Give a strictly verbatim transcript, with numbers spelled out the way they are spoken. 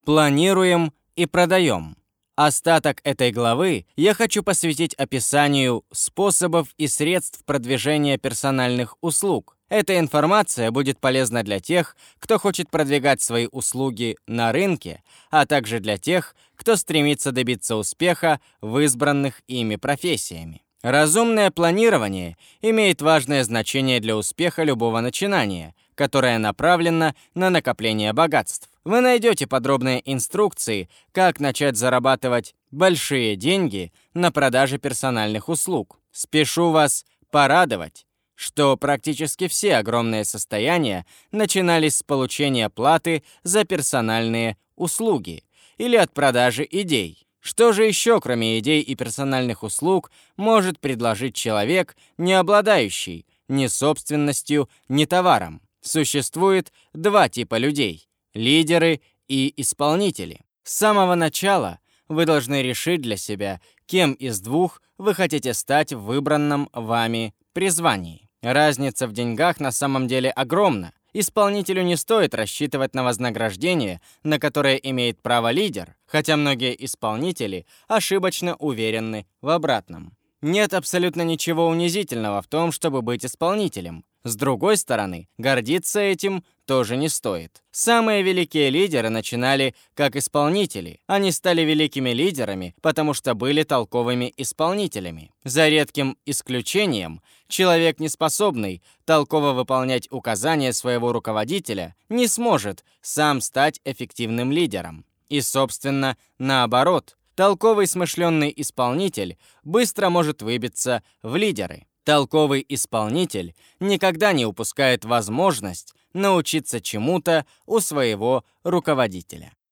Планируем и продаем. Остаток этой главы я хочу посвятить описанию способов и средств продвижения персональных услуг. Эта информация будет полезна для тех, кто хочет продвигать свои услуги на рынке, а также для тех, кто стремится добиться успеха в избранных ими профессиями. Разумное планирование имеет важное значение для успеха любого начинания, которое направлено на накопление богатств. Вы найдете подробные инструкции, как начать зарабатывать большие деньги на продаже персональных услуг. Спешу вас порадовать, что практически все огромные состояния начинались с получения платы за персональные услуги или от продажи идей. Что же еще, кроме идей и персональных услуг, может предложить человек, не обладающий ни собственностью, ни товаром? Существует два типа людей – лидеры и исполнители. С самого начала вы должны решить для себя, кем из двух вы хотите стать в выбранном вами призвании. Разница в деньгах на самом деле огромна. Исполнителю не стоит рассчитывать на вознаграждение, на которое имеет право лидер, хотя многие исполнители ошибочно уверены в обратном. Нет абсолютно ничего унизительного в том, чтобы быть исполнителем. С другой стороны, гордиться этим тоже не стоит. Самые великие лидеры начинали как исполнители. Они стали великими лидерами, потому что были толковыми исполнителями. За редким исключением, человек, неспособный толково выполнять указания своего руководителя, не сможет сам стать эффективным лидером. И, собственно, наоборот, толковый смышленный исполнитель быстро может выбиться в лидеры. Толковый исполнитель никогда не упускает возможность научиться чему-то у своего руководителя.